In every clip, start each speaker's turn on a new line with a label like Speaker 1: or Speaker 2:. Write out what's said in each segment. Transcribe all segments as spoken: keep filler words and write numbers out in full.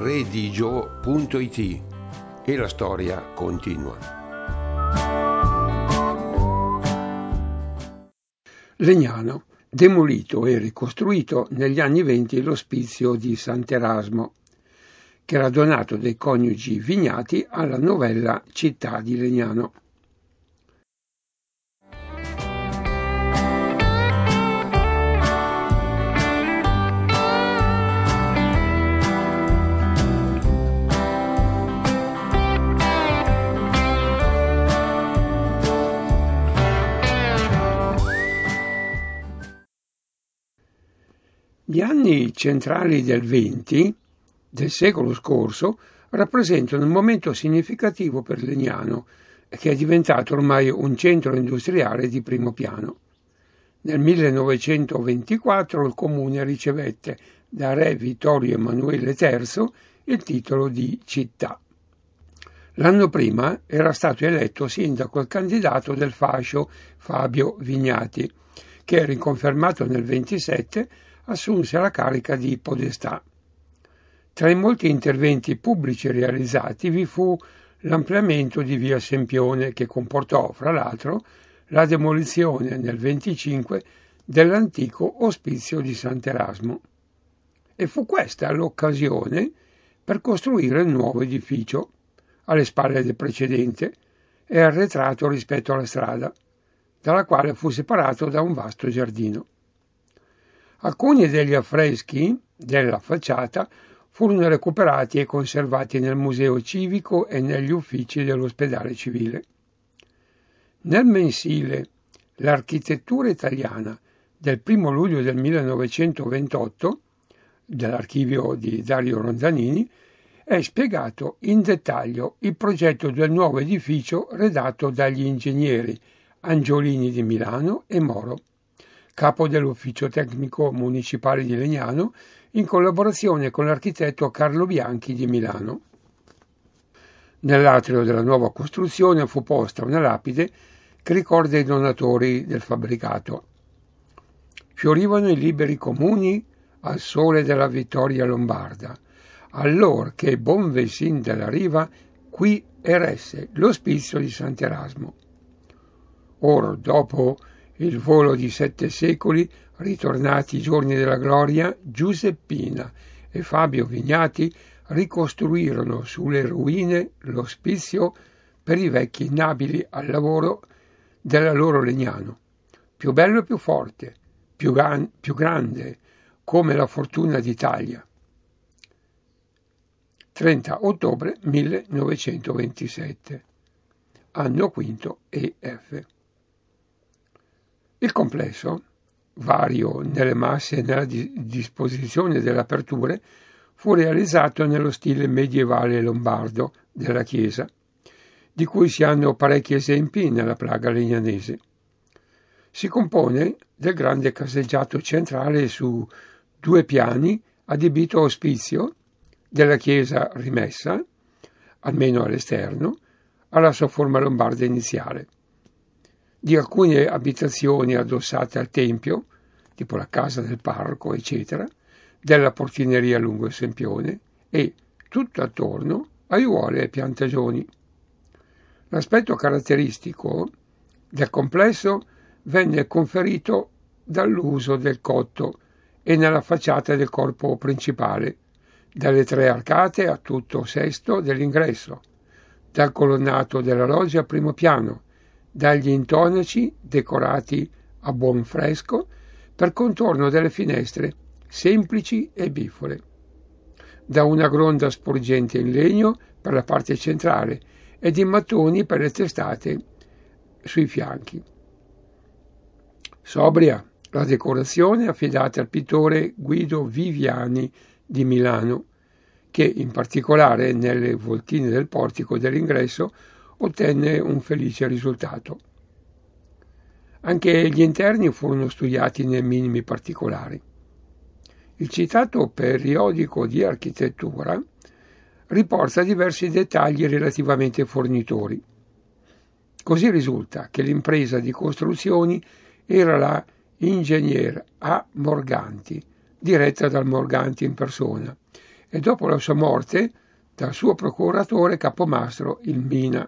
Speaker 1: redigio punto it e la storia continua.
Speaker 2: Legnano, demolito e ricostruito negli anni venti l'ospizio di Sant'Erasmo, che era donato dai coniugi Vignati alla novella città di Legnano. Gli anni centrali del venti del secolo scorso rappresentano un momento significativo per Legnano, che è diventato ormai un centro industriale di primo piano. Nel millenovecentoventiquattro il comune ricevette da re Vittorio Emanuele terzo il titolo di città. L'anno prima era stato eletto sindaco il candidato del fascio Fabio Vignati, che, riconfermato nel ventisette, assunse la carica di podestà. Tra i molti interventi pubblici realizzati vi fu l'ampliamento di via Sempione, che comportò, fra l'altro, la demolizione nel venticinque dell'antico ospizio di Sant'Erasmo. E fu questa l'occasione per costruire il nuovo edificio, alle spalle del precedente e arretrato rispetto alla strada, dalla quale fu separato da un vasto giardino. Alcuni degli affreschi della facciata furono recuperati e conservati nel museo civico e negli uffici dell'ospedale civile. Nel mensile L'architettura italiana del primo luglio del millenovecentoventotto, dell'archivio di Dario Ronzanini, è spiegato in dettaglio il progetto del nuovo edificio redatto dagli ingegneri Angiolini di Milano e Moro, capo dell'ufficio tecnico municipale di Legnano, in collaborazione con l'architetto Carlo Bianchi di Milano. Nell'atrio della nuova costruzione fu posta una lapide che ricorda i donatori del fabbricato. Fiorivano i liberi comuni al sole della vittoria lombarda, allor che Bonvesin della Riva qui eresse l'ospizio di Sant'Erasmo. Or, dopo il volo di sette secoli, ritornati i giorni della gloria, Giuseppina e Fabio Vignati ricostruirono sulle ruine l'ospizio per i vecchi nabili al lavoro della loro Legnano, più bello e più forte, più, gan- più grande, come la fortuna d'Italia. trenta ottobre millenovecentoventisette, anno quinto E F. Il complesso, vario nelle masse e nella di- disposizione delle aperture, fu realizzato nello stile medievale lombardo della chiesa, di cui si hanno parecchi esempi nella Praga legnanese. Si compone del grande caseggiato centrale su due piani adibito a ospizio, della chiesa rimessa, almeno all'esterno, alla sua forma lombarda iniziale, di alcune abitazioni addossate al tempio, tipo la casa del parroco, eccetera, della portineria lungo il Sempione e, tutto attorno, aiuole e piantagioni. L'aspetto caratteristico del complesso venne conferito dall'uso del cotto e nella facciata del corpo principale, dalle tre arcate a tutto sesto dell'ingresso, dal colonnato della loggia a primo piano, dagli intonaci decorati a buon fresco per contorno delle finestre semplici e bifore, da una gronda sporgente in legno per la parte centrale e di mattoni per le testate sui fianchi. Sobria la decorazione affidata al pittore Guido Viviani di Milano, che in particolare nelle voltine del portico dell'ingresso ottenne un felice risultato. Anche gli interni furono studiati nei minimi particolari. Il citato periodico di architettura riporta diversi dettagli relativamente ai fornitori. Così risulta che l'impresa di costruzioni era la Ingegner A. Morganti, diretta dal Morganti in persona, e dopo la sua morte dal suo procuratore capomastro il Mina.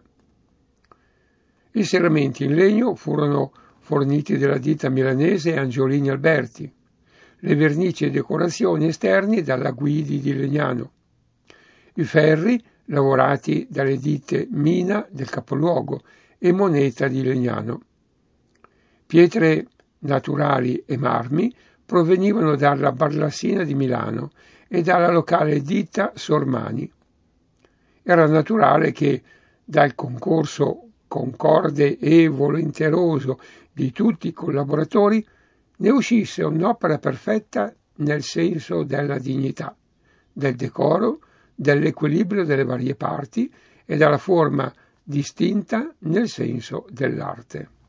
Speaker 2: I serramenti in legno furono forniti dalla ditta milanese Angiolini Alberti, le vernici e decorazioni esterni dalla Guidi di Legnano, i ferri lavorati dalle ditte Mina del capoluogo e Moneta di Legnano. Pietre naturali e marmi provenivano dalla Barlassina di Milano e dalla locale ditta Sormani. Era naturale che dal concorso concorde e volenteroso di tutti i collaboratori ne uscisse un'opera perfetta nel senso della dignità, del decoro, dell'equilibrio delle varie parti e dalla forma distinta nel senso dell'arte.